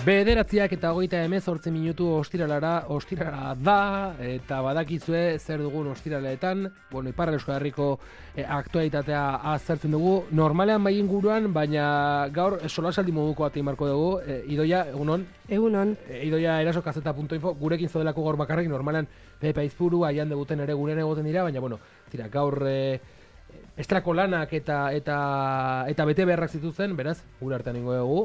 Bederatziak eta 38 minutu ostirala da, eta badakizue zer dugun ostiraleetan, Ipar Euskal Herriko aktualitatea aztertzen dugu, normalean bai inguruan, baina gaur solasaldi moduko ate marko dugu, Idoia, egunon? Egunon. Idoia erasokazeta.info, gurekin zodelako gaur bakarrik, normalean Pepe Aizpuru, aian debuten ere gurean egoten dira, baina, gaur estrako lanak eta bete beharrak zituzen, beraz, gure artean ingo dugu,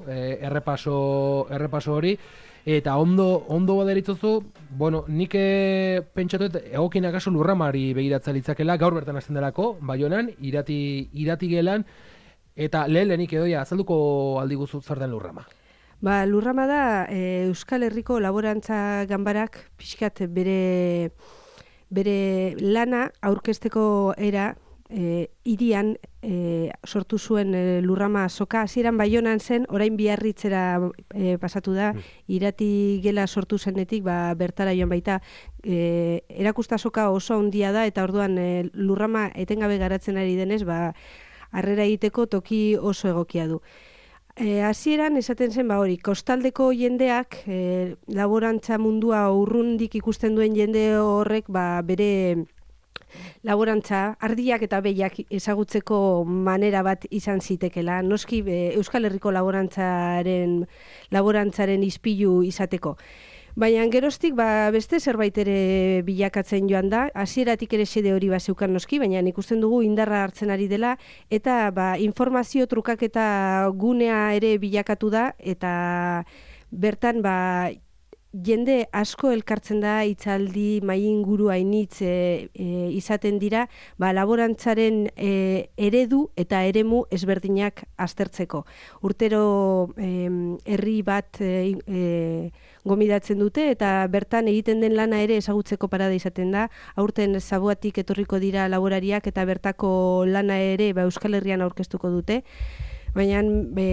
errepaso hori, eta ondo baderitzozu, nik pentsatu egokien akaso Lurramari begiratza litzakela, gaur bertan hasten delako, Baionan, irati gelan, eta lehenik Idoia, azalduko aldiguzu zer den Lurrama. Lurrama da Euskal Herriko Laborantza Ganbarak pixkat bere lana aurkezteko era hirian sortu zuen Lurrama azoka. Hasieran Baionan zen, orain Biarritzera pasatu da, irati gela sortu zenetik, bertara joan baita. Erakusta azoka oso handia da, eta orduan Lurrama etengabe garatzen ari denez, harrera egiteko toki oso egokia du. Hasieran esaten zen hori, kostaldeko jendeak, laborantza mundua urrundik ikusten duen jende horrek bere laborantza, ardiak eta behiak ezagutzeko manera bat izan zitekela. Noski Euskal Herriko laborantzaren ispilu izateko. Baina geroztik beste zerbait ere bilakatzen joan da, hasieratik ere xede hori zeukan noski, baina ikusten dugu indarra hartzen ari dela, eta informazio trukaketa gunea ere bilakatu da, eta bertan jende asko elkartzen da, hitzaldi, mai inguru hainitz izaten dira, laborantzaren eredu eta eremu ezberdinak aztertzeko. Urtero herri bat gomidatzen dute, eta bertan egiten den lana ere ezagutzeko parada izaten da. Aurten Zaboatik etorriko dira laborariak, eta bertako lana ere Euskal Herrian aurkeztuko dute. Baina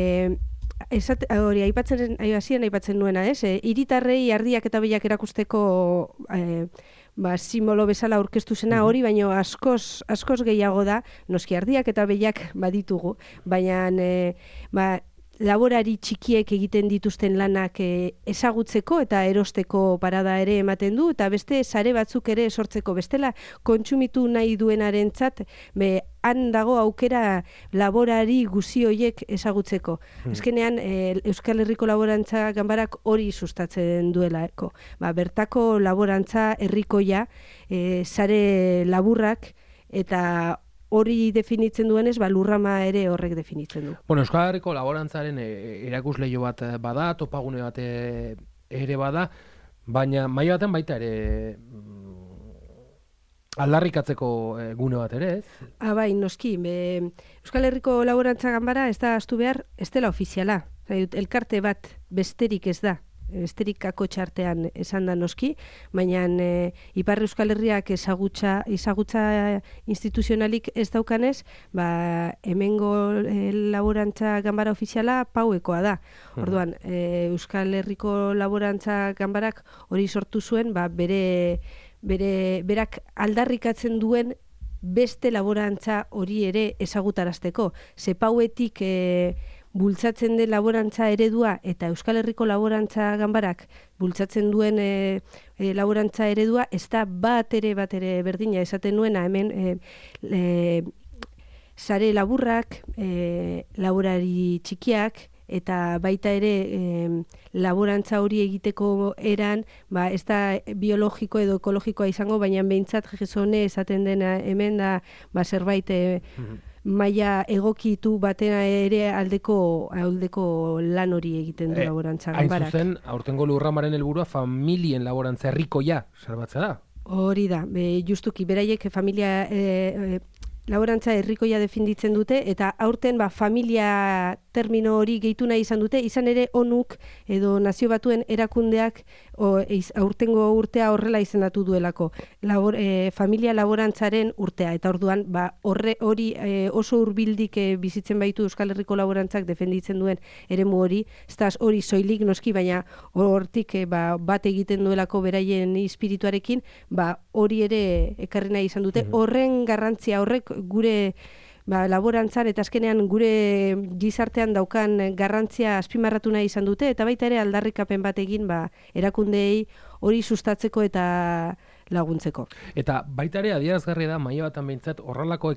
hori aipatzen nuena, hiritarrei ardiak eta behiak erakusteko simbolo bezala aurkeztu zena hori, baina askoz gehiago da, noski ardiak eta behiak baditugu, baina laborari txikiek egiten dituzten lanak ezagutzeko eta erosteko parada ere ematen du, eta beste sare batzuk ere sortzeko, bestela kontsumitu nahi duenarentzat han dago aukera laborari guzi horiek ezagutzeko. Azkenean Euskal Herriko Laborantza Ganbarak hori sustatzen duelako. Bertako laborantza herrikoia, sare laburrak, eta hori definitzen duenez, Lurrama ere horrek definitzen du. Euskal Herriko Laborantzaren erakusleio bat bada, topagune bat ere bada, baina maila baten baita ere aldarrikatzeko gune bat ere, ez? Bai, noski. Euskal Herriko Laborantza Ganbara ez da ahaztu behar, ez dela ofiziala. Elkarte bat besterik ez da. Esterikako txartean esan da noski, baina Ipar Euskal Herriak ezagutza instituzionalik ez daukanez, hemengo Laborantza Ganbara ofiziala pauekoa da. Orduan, Euskal Herriko Laborantza Ganbarak hori sortu zuen, berak aldarrikatzen duen beste laborantza hori ere ezagutarazteko. Pauetik bultzatzen den laborantza eredua eta Euskal Herriko Laborantza Ganbarak bultzatzen duen laborantza eredua ez da bat ere berdina, esaten nuena hemen sare laburrak, laborari txikiak, eta baita ere laborantza hori egiteko eran, ez da biologiko edo ekologikoa izango, baina behintzat jezone esaten dena hemen da zerbait maila egokitu batena ere aldeko lan hori egiten du Laborantza Ganbarak. Hain zuzen, aurtengo Lurramaren helburua familien laborantza herrikoia salbatzea da. Hori da, justuki beraiek familia laborantza herrikoia definitzen dute, eta aurten familia termino hori gehitu nahi izan dute, izan ere ONUk edo Nazio Batuen erakundeak aurtengo urtea horrela izendatu duelako, familia laborantzaren urtea, eta orduan hori oso hurbildik bizitzen baitu Euskal Herriko Laborantzak defenditzen duen eremu hori, ez da hori soilik noski, baina hortik bat egiten duelako beraien espirituarekin, hori ere ekarri nahi izan dute, horren garrantzia horrek gure laborantzan eta azkenean gure gizartean daukan garrantzia azpimarratu nahi izan dute, eta baita ere aldarrikapen bat egin erakundeei hori sustatzeko eta laguntzeko. Eta baita ere adierazgarria da maila batan behintzat horrelako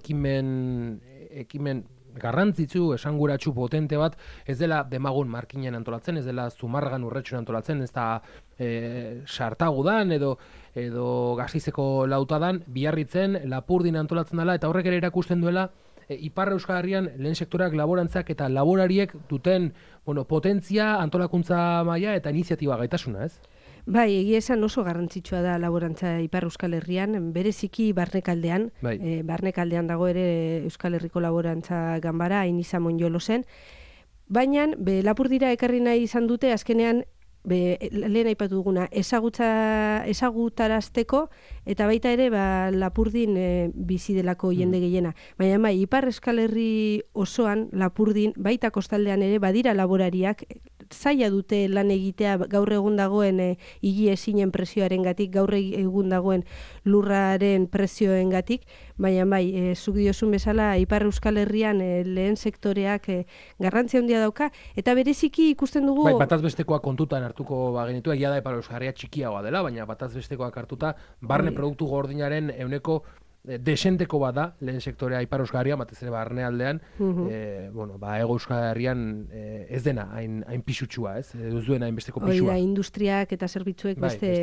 ekimen garrantzitsu, esanguratsu potente bat, ez dela demagun markinen antolatzen, ez dela zumarragan urretxun antolatzen, ez da sartagudan edo Gasteizeko lautadan, Biarritzen, Lapurdin antolatzen dela, eta horrek ere erakusten duela Ipar Euskal Herrian lehen sektoreak laborantzak eta laborariek duten potentzia, antolakuntza maila eta iniziatiba gaitasuna, ez? Bai, egia esan oso garrantzitsua da laborantza Ipar Euskal Herrian, bereziki barnekaldean, barnekaldean dago ere Euskal Herriko Laborantza Ganbara, Ainiza Monjolosen, baina Lapurdira ekarri nahi izan dute azkenean lehen aipatu duguna, ezagutarazteko eta baita ere Lapurdin bizi delako jende gehiena. Baina Ipar Euskal Herri osoan Lapurdin, baita kostaldean ere badira laborariak, zaila dute lan egitea gaur egun dagoen higiezinen presioarengatik, gaur egun dagoen lurraren prezioengatik, baina zuk diozun bezala Ipar Euskal Herrian lehen sektoreak garrantzia handia dauka, eta bereziki ikusten dugu... Bataz bestekoak kontutan hartuko bagenitu, egia da Ipar Euskal Herria txikiagoa dela, baina bataz bestekoak hartuta, barne produktu gordinaren ehuneko desenteko bada lehen sektorea Ipar Euskal Herria, batez ere barnealdean, Hego Euskal Herrian ez dena hain pisutsua, ez? Ez duena hainbesteko pisua. Industriak eta zerbitzuek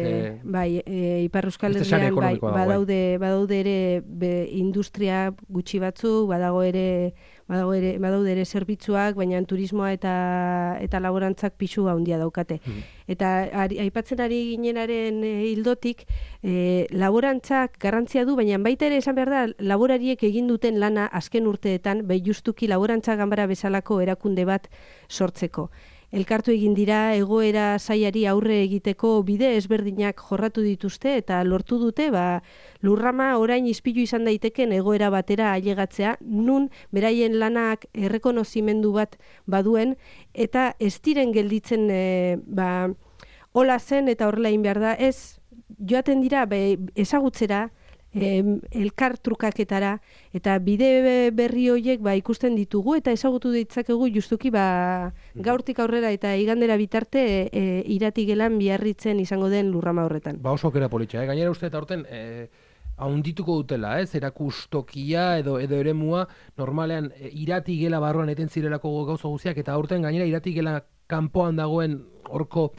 Ipar Euskal Herrian badaude ere industria gutxi batzuk, badaude ere zerbitzuak, baina turismoa eta laborantzak pisu handia daukate. Eta aipatzen ari ginenaren hildotik, laborantzak garrantzia du, baina baita ere esan behar da, laborariek egin duten lana azken urteetan, justuki Laborantza Ganbara bezalako erakunde bat sortzeko. Elkartu egin dira egoera zailari aurre egiteko bide ezberdinak jorratu dituzte eta lortu dute lurrama orain ispilu izan daiteken egoera batera ailegatzea, nun beraien lanak errekonozimendu bat baduen eta ez diren gelditzen hola zen eta horrela egin behar da, ez joaten dira ezagutzera, elkar trukaketara, eta bide berri horiek ikusten ditugu eta ezagutu ditzakegu justuki gaurtik aurrera eta igandera bitarte Iratigelan Biarritzen izango den lurrama horretan. Oso aukera politxa, gainera uste eta horten haundituko dutela, erakustokia edo eremua, normalean Iratigela barruan eten zirelako gauza guztiak, eta aurten gainera Iratigela kanpoan dagoen horko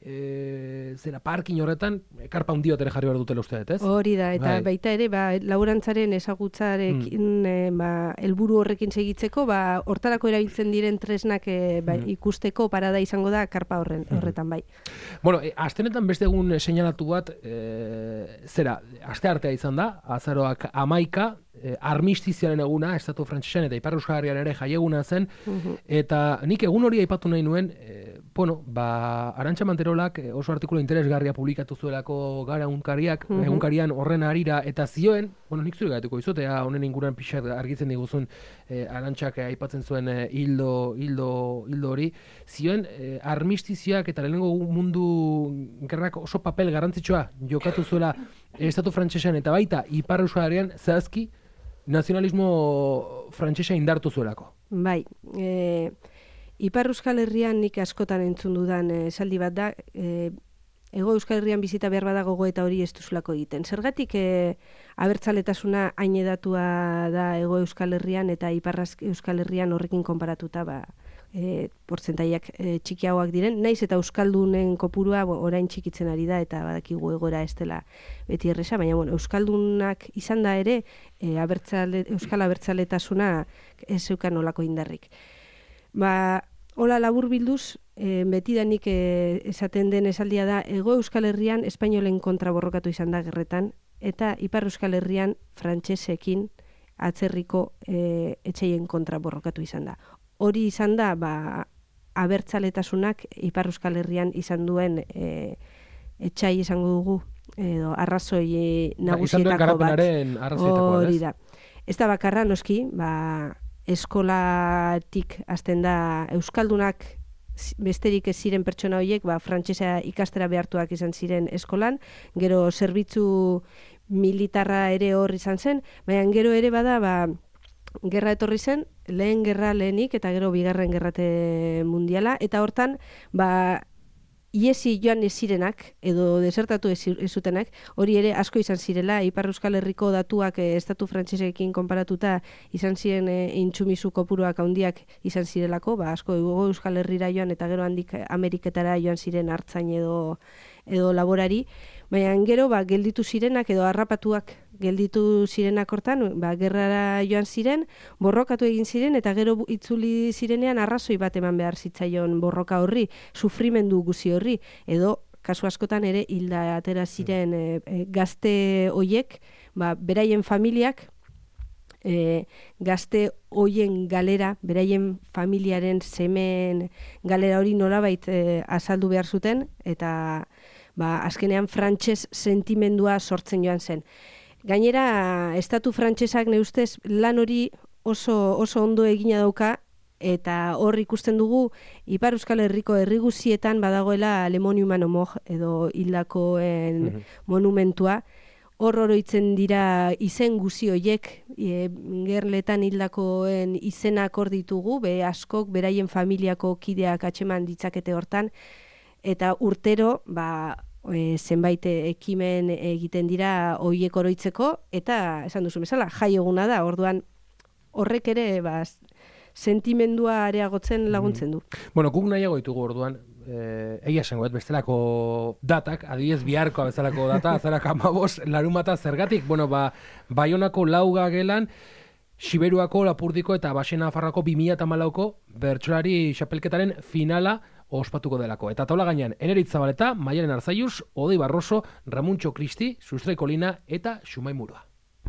parkin horretan, karpa hundi bat ere jarri behar dutela uste dut, ez? Hori da, eta baita ere, laborantzaren ezagutzarekin, helburu horrekin segitzeko, hortarako erabiltzen diren tresnak ikusteko parada izango da karpa horretan, bai. Bueno, astenetan beste egun seinalatu bat, asteartea izan da, azaroak 11, armistiziaren eguna, Estatu Frantsesean eta Ipar Euskal Herrian ere jaieguna zen, eta nik egun hori aipatu nahi nuen, Arantxa Manterolak oso artikulu interesgarria publikatu zuelako gara egunkarian horren harira, eta zioen, nik zure gaituko izotea, honen inguruan pixat argitzen diguzun Arantxak aipatzen zuen hildo hori, zioen armistizioak eta lehenengo mundu gerrak oso papel garrantzitsua jokatu zuela Estatu Frantsesean eta baita Ipar Euskal Herrian zehazki nazionalismo frantsesa indartu zuelako. Bai, Ipar Euskal Herrian nik askotan entzun dudan esaldi bat da, Hego Euskal Herrian bizita behar badago gogoeta hori ez duzulako egiten. Zergatik abertzaletasuna hain edatua da Hego Euskal Herrian eta Ipar Euskal Herrian horrekin konparatuta portzentaiak txikiagoak diren, naiz eta euskaldunen kopurua orain txikitzen ari da eta badakigu egoera ez dela beti erresa, baina euskaldunak izan da ere euskal abertzaletasuna ez zeukan olako indarrik. Hola labur bilduz, betidanik esaten den esaldia da, Hego Euskal Herrian espainolen kontra borrokatu izan da gerretan, eta Ipar Euskal Herrian frantsesekin atzerriko etxeien kontra borrokatu izan da. Hori izan da, abertzaletasunak Ipar Euskal Herrian izan duen etxai izango dugu, edo arrazoi nagusietako bat. Hori da. Ez da bakarra, noski, eskolatik hasten da euskaldunak besterik ez ziren pertsona horiek, frantsesa ikastera behartuak izan ziren eskolan, gero zerbitzu militarra ere hor izan zen, baina gero ere bada gerra etorri zen, lehen gerra lehenik eta gero bigarren gerrate mundiala, eta hortan, iesi joan ez zirenak, edo desertatu ez zutenak, hori ere asko izan zirela, Ipar Euskal Herriko datuak estatu frantsesekin konparatuta izan ziren intsumisu kopuruak handiak izan zirelako, asko Euskal Herrira joan eta gero handik Ameriketara joan ziren hartzain edo laborari, baina gero gelditu zirenak edo harrapatuak gelditu zirenak hortan, gerrara joan ziren, borrokatu egin ziren, eta gero itzuli zirenean arrazoi bat eman behar zitzaion borroka horri, sufrimendu guzi horri, edo kasu askotan ere hilda atera ziren gazte hoiek, beraien familiak, gazte hoien galera, beraien familiaren semeen galera hori nolabait azaldu behar zuten, eta azkenean frantses sentimendua sortzen joan zen. Gainera, estatu frantsesak neustez lan hori oso ondo egina dauka, eta hor ikusten dugu Ipar Euskal Herriko herri guztietan badagoela Le Monument Homog edo hildakoen monumentua. Hor oroitzen dira izen guzi hoiek, gerletan hildakoen izenak hor ditugu, askok beraien familiako kideak atxeman ditzakete hortan, eta urtero, zenbait ekimen egiten dira hoiek oroitzeko, eta esan duzu bezala, jai eguna da, orduan horrek ere sentimendua areagotzen laguntzen du. Bueno, guk nahiago ditugu orduan, egia esango, bestelako datak, adibidez biharkoa bezalako data, azarak 15 larunbata zergatik, Baionako lauga gelan, Siberuako, Lapurdiko eta Baxena Nafarroako 2014ko bertsolari xapelketaren finala ospatuko delako. Eta taula gainean, Eneritz Zabaleta, Maialen Arzaiuz, Odei Barroso, Ramuntxo Kristi, Sustrai Kolina eta Xumai Murua.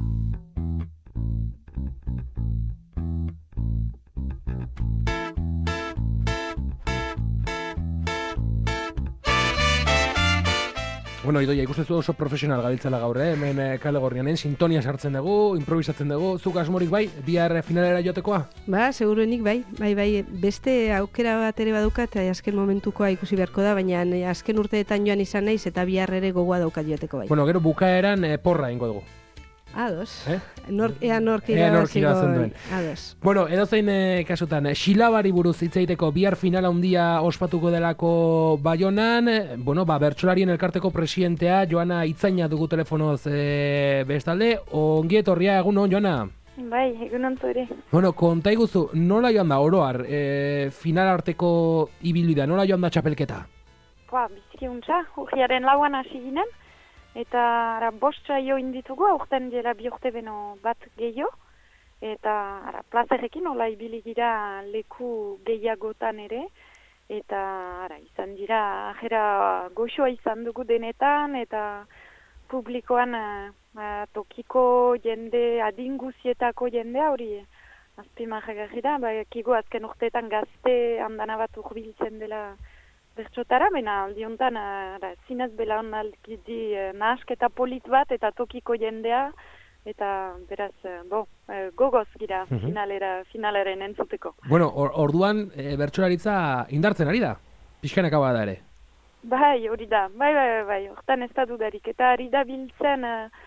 Bueno, Idoia, ikusten zu oso profesional gabiltzala gaur, hemen kale gorrianen, sintonia sartzen dugu, improvisatzen dugu, zuk asmorik bihar finalera joatekoa? Seguruenik bai, beste aukera bat ere badukat, azken momentukoa ikusi beharko da, baina azken urteetan joan izan naiz eta bihar ere gogoa daukat joateko bai. Bueno, gero bukaeran porra ingo dugu. Ados. Ea nork irabazen duen. Ados. Bueno, edozein kasutan, Xilabari buruz hitz egiteko bihar finala handia ospatuko delako Baionan, bertsolarien elkarteko presidentea, Joana Itzaina dugu telefonoz bestalde, ongi etorria egunon, Joana? Bai, egunon zure. Bueno, konta iguzu, nola joan da oroar final arteko ibilbidea, nola joan da txapelketa? Biziki untza, urriaren lauan hasi ginen. Eta bost saio inditugu, aurten dira 2 urte beno bat gehiago. Eta plazerekin hola ibili gira leku gehiagotan ere. Eta izan dira ajera goxoa izan dugu denetan. Eta publikoan tokiko jende, adinguzietako jendea hori azpimarragarri da. Kigo azken urteetan gazte handana bat urbiltzen dela bertxotara, baina aldi honetan zinez belaunaldi nahasketa polit bat eta tokiko jendea, eta beraz, gogoz gira finalaren entzuteko. Bueno, orduan bertsolaritza indartzen ari da, pixkanaka bada ere. Bai, hori da, bai, hortan ez da dudarik, eta ari da biltzen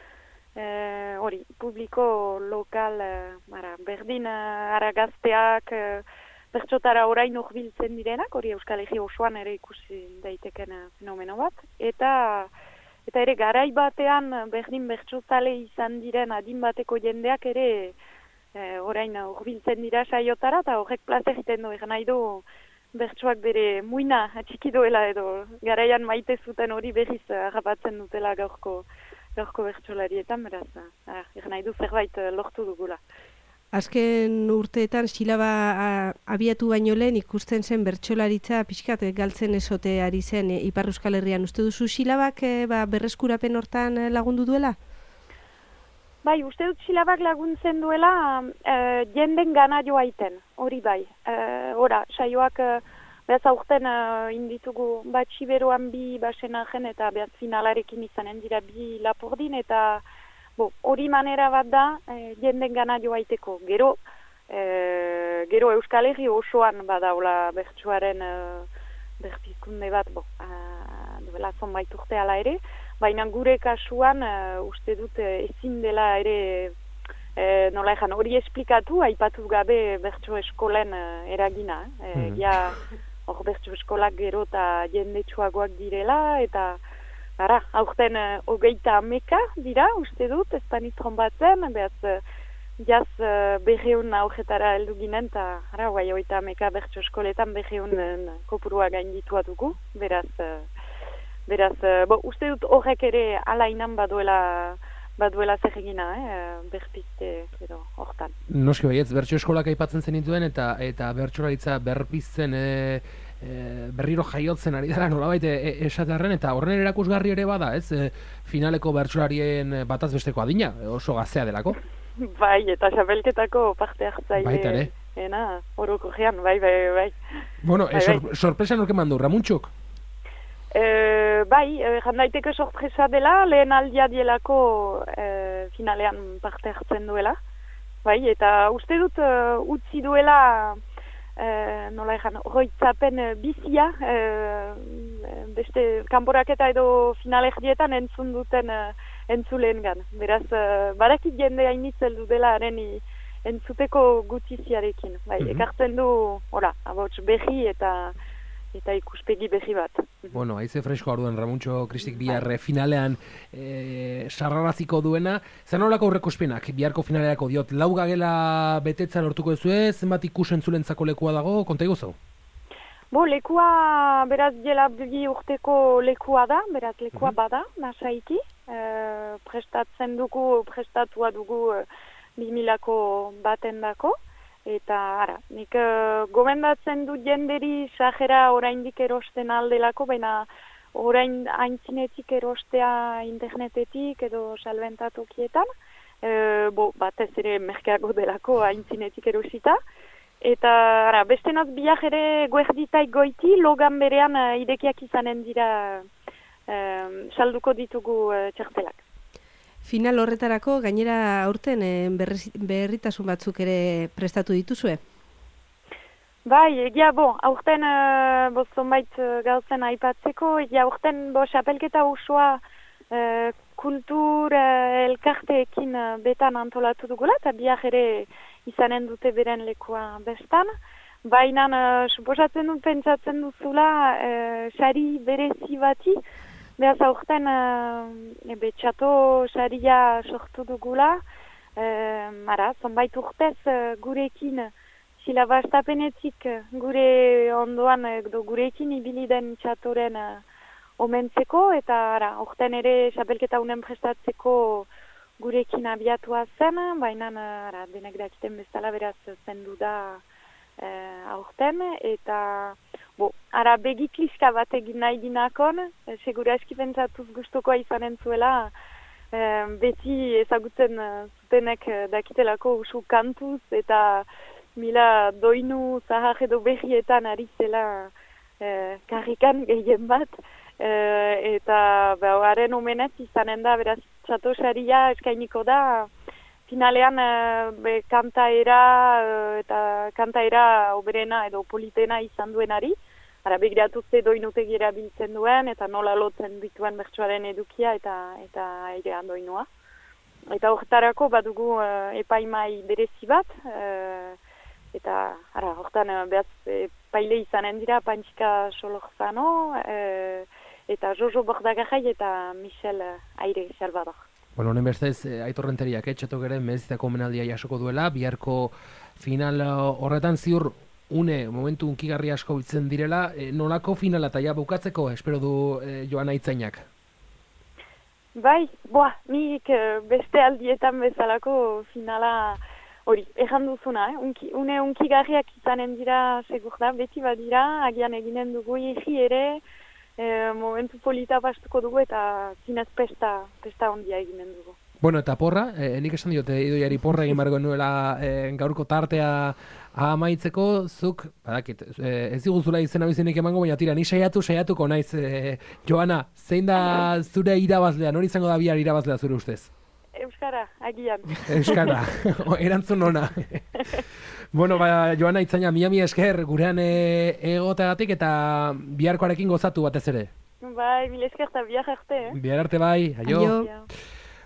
publiko lokal, berdin aragazteak, bertxotara orain urbiltzen direnak, hori Euskal Herri osoan ere ikusi daiteken fenomeno bat. Eta ere garai batean berdin bertxozale izan diren adin bateko jendeak ere orain urbiltzen dira saiotara, eta horrek plazer egiten du, nahi du bertsoak bere muina atxiki duela edo garaian maite zuten hori berriz harrapatzen dutela gaurko bertsolarietan, beraz, nahi du zerbait lortu dugula. Azken urteetan silaba abiatu baino lehen ikusten zen bertsolaritza pixkat galtzen ezote ari zen Ipar Euskal Herrian. Uste duzu silabak berreskurapen hortan lagundu duela? Bai, uste dut silabak laguntzen duela jenden gana joaiten, hori bai. Saioak behaz aurten inditugu bat Siberuan 2 Baxenagen eta behaz finalarekin izanen dira 2 Lapurdin eta hori manera bat da jenden gana joaiteko. Gero Euskal Herri osoan badaula bertsuaren berpizkunde bat, duela zonbait urte ala ere, baina gure kasuan uste dut ezin dela ere nola ejan, hori esplikatu, aipatu gabe bertso eskolen eragina. Ja, hor bertso eskolak gero eta jendetsuagoak direla, eta aurten 30 dira, uste dut, ez da nitron batzen, behaz, jaz berreun aurretara heldu ginen, eta guai 30 bertso eskoletan berreun kopurua gainditua dugu, beraz, uste dut horrek ere alainan baduela zer egina, berpizte edo hortan. Noski baietz, bertso eskolak aipatzen zenituen eta bertsolaritza berpizten berriro jaiotzen ari dela nolabait esatearren, eta horren erakusgarri ere bada, ez? Finaleko bertsolarien bataz besteko adina, oso gaztea delako. Bai, eta xabelketako parte hartzaile. Orokorrean, bai. Bueno, sorpresa norke mandu, Ramuntxuk? Bai, jandaiteko sorpresa dela, lehen aldia dielako finalean parte hartzen duela. Bai, eta uste dut utzi duela nola ejan, roitzapen bizia, beste kanporaketa edo finalerdietan entzun duten entzulengan. Beraz, badakit jende hainitzel dela haren entzuteko gutiziarekin. Bai, ekartzen du, abots behi eta ikuspegi behi bat. Bueno, haize fresko arduan Ramuntxo Kristik bihar finalean sarraraziko duena. Zer nolako aurreikuspenak biharko finalerako diot? Laugagela betetzea lortuko duzue, zenbat ikusentzulentzako lekua dago, konta iguzu? Lekua, beraz, jela 2 urteko lekua da, beraz, lekua bada, nasaiki. Prestatua dugu 2000ko batendako. Eta, nik gomendatzen dut jenderi sajera oraindik erosten aldelako, baina orain aintzinetik erostea internetetik edo salbentatokietan, batez ere merkeago delako aintzinetik erosita. Eta, bestenaz biak ere guerditaik goiti, logan berean idekiak izanen dira salduko ditugu txartelak. Final horretarako, gainera aurten berritasun batzuk ere prestatu dituzue? Bai, egia aurten zonbait gauzen aipatzeko, egia aurten xapelketa osoa kultur elkarteekin betan antolatu dugula, eta biak ere izanen dute beren lekua bestan. Baina, suposatzen dut pentsatzen duzula, sari berezi bati, behaz aurten txato saria sortu dugula, zonbait urtez gurekin, silabastapenetik gure ondoan, gurekin ibili den txatoren omentzeko, eta aurten ere xapelketa unen prestatzeko gurekin abiatua zen, baina denek dakiten bezala beraz zendu da aurten, eta begikliska bat egin nahi dinakon, segura eski pentsatuz gustukoa izanen zuela, beti ezagutzen zutenek dakitelako usu kantuz, eta mila doinu zahar edo behietan ari zela karrikan gehien bat, eta haren omenez izanen da, beraz, txato saria eskainiko da, finalean kantaera oberena edo politena izan duenari, begiratu ze doinutegi erabiltzen duen, eta nola lotzen dituen bertsoaren edukia eta airean doinua. Eta horretarako badugu epaimai berezi bat, eta horretan behaz paile izanen dira Pantxika Solorzano, eta Jojo Bordagarrai eta Michel Aire Salvador. Bueno, honen bestez, Aitor Renteriak txatok ere mezitako omenaldia jasoko duela, biharko final horretan ziur momentu unkigarri asko bitzen direla, nolako finala eta bukatzeko, espero du Joana Itzainak? Bai, nik beste aldietan bezalako finala hori, ejan duzuna, une unkigarriak izanen dira segur da, beti badira, agian eginen dugu egi ere, momentu polita bastuko dugu eta zinez pesta ondia eginen dugu. Bueno, eta porra, nik esan diote idoiari porra egin bargo nuela gaurko tartea amaitzeko, zuk, badakit, ez diguzula izena bizenik emango, baina tira, ni saiatuko naiz, Joana, zein da zure irabazlea, nori izango da bihar irabazlea zure ustez? Euskara, agian. Euskara, erantzun ona. Bueno, Joana Itzaina, mi esker gurean egoteagatik eta biharkoarekin gozatu batez ere. Bai, mil esker eta bihar arte. Bihar arte bai, aio.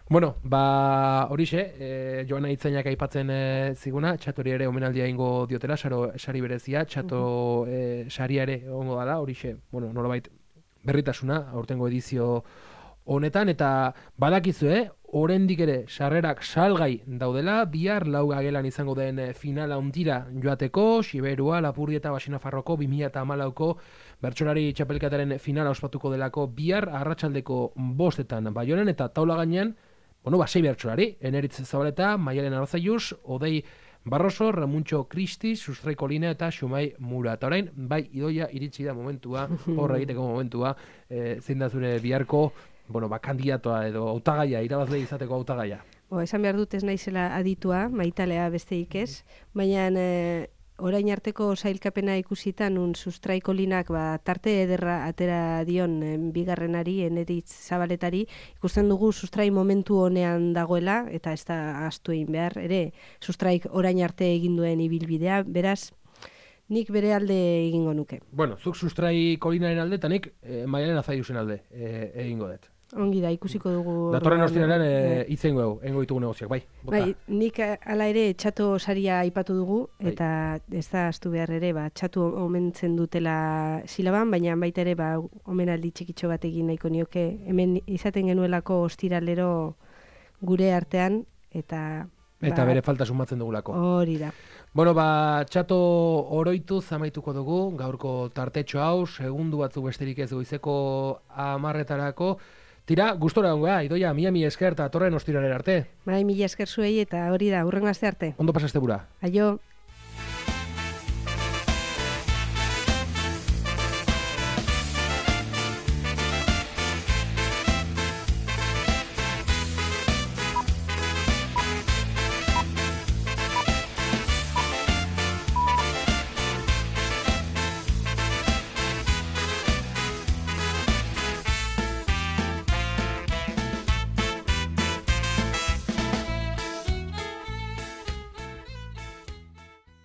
Bueno, horixe, Joana Itzainak aipatzen ziguna, txatori ere omenaldia ingo diotela, sari berezia, txato saria ere ongo dala, horixe, bueno, nolabait berritasuna, aurtengo edizio honetan, eta badakizue, oraindik ere sarrerak salgai daudela, bihar lauga gelan izango den finala handira joateko, Siberua, Lapurdi eta Baxinafarroko 2014ko bertsolari txapelketaren finala ospatuko delako bihar arratsaldeko 5etan Baionan eta taula gainean, bueno, 6 bertsolari, Eneritz Zabaleta, Maialen Arazaiuz, Odei Barroso, Ramuntxo Kristi, Sustraiko Lina eta Xumai Mura. Eta orain, bai, idoia iritsi da momentua, horra egiteko momentua, zein da zure biharko, bueno, kandidatoa edo hautagaia, irabazle izateko hautagaia. Esan behar dut ez naizela aditua, maitalea besteik ez, baina orain arteko sailkapena ikusitan Sustraiko Linak tarte ederra atera dion bigarrenari, Eneritz Zabaletari, ikusten dugu Sustrai momentu honean dagoela, eta ez da ahaztu egin behar, ere Sustraik orain arte egin duen ibilbidea, beraz, nik bere alde egingo nuke. Bueno, zuk Sustraiko Linaren alde, eta nik Maialen Arazaiuzen alde egingo dut. Ongi da, ikusiko dugu. Datorren ostiralean hitzengo engo ditugu negoziak, bai. Bai, nik hala ere txato saria aipatu dugu, eta ez da astu behar ere, txatu omentzen dutela silaban, baina baita ere omenaldi txikitxo bat egin nahiko nioke, hemen izaten genuelako ostiralero gure artean, eta bere falta sumatzen dugulako. Hori da. Bueno, txato oroituz amaituko dugu, gaurko tartetxo hau, segundu batzuk besterik ez goizeko 10:00-tarako. Tira, gustora gongoa, Idoia, mila esker eta torren ostiralera arte. Bai, mila esker zuei eta hori da, hurrengo aste arte. Ondo pasaste bura. Aio.